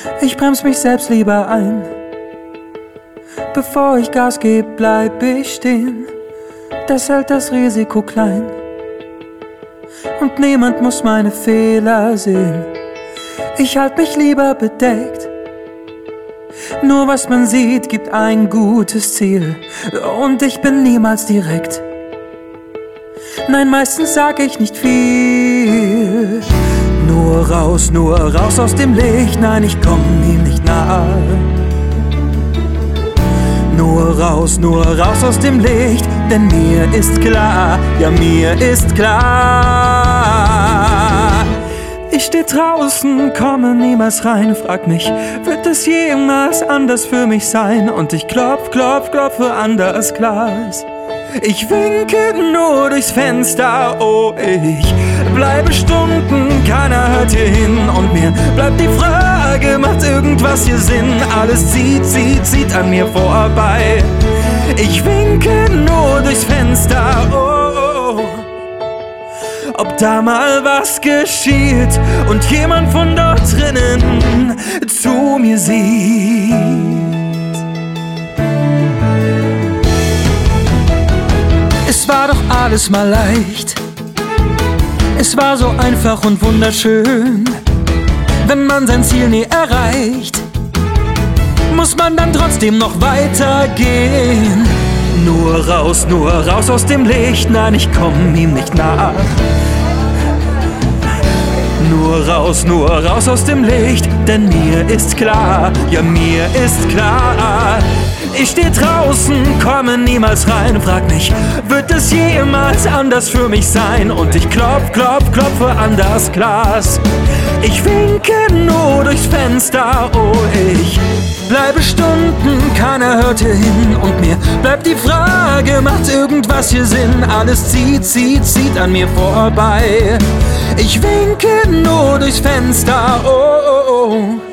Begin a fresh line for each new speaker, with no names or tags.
Ich bremse mich selbst lieber ein. Bevor ich Gas gebe, bleib ich stehen. Das hält das Risiko klein. Und niemand muss meine Fehler sehen. Ich halte mich lieber bedeckt. Nur was man sieht, gibt ein gutes Ziel. Und ich bin niemals direkt. Nein, meistens sag ich nicht viel. Nur raus aus dem Licht. Nein, ich komm ihm nicht nahe. Nur raus aus dem Licht. Denn mir ist klar, ja mir ist klar. Ich steh draußen, komme niemals rein. Frag mich, wird es jemals anders für mich sein? Und ich klopfe an das Glas. Ich winke nur durchs Fenster, oh ich bleibe Stunden, keiner hört hier hin. Und mir bleibt die Frage, macht irgendwas hier Sinn? Alles zieht an mir vorbei. Ich winke nur durchs Fenster, oh. Ob da mal was geschieht und jemand von dort drinnen zu mir sieht. Es war doch alles mal leicht. Es war so einfach und wunderschön. Wenn man sein Ziel nie erreicht, muss man dann trotzdem noch weitergehen. Nur raus aus dem Licht. Nein, ich komm ihm nicht nach. Nur raus aus dem Licht. Denn mir ist klar, ja mir ist klar. Ich steh draußen, komme niemals rein. Frag mich, wird es jemals anders für mich sein? Und ich klopfe an das Glas. Ich winke nur durchs Fenster, oh ich bleibe Stunden, keiner hört hier hin. Und mir bleibt die Frage, macht irgendwas hier Sinn? Alles zieht an mir vorbei. Ich winke nur durchs Fenster, oh.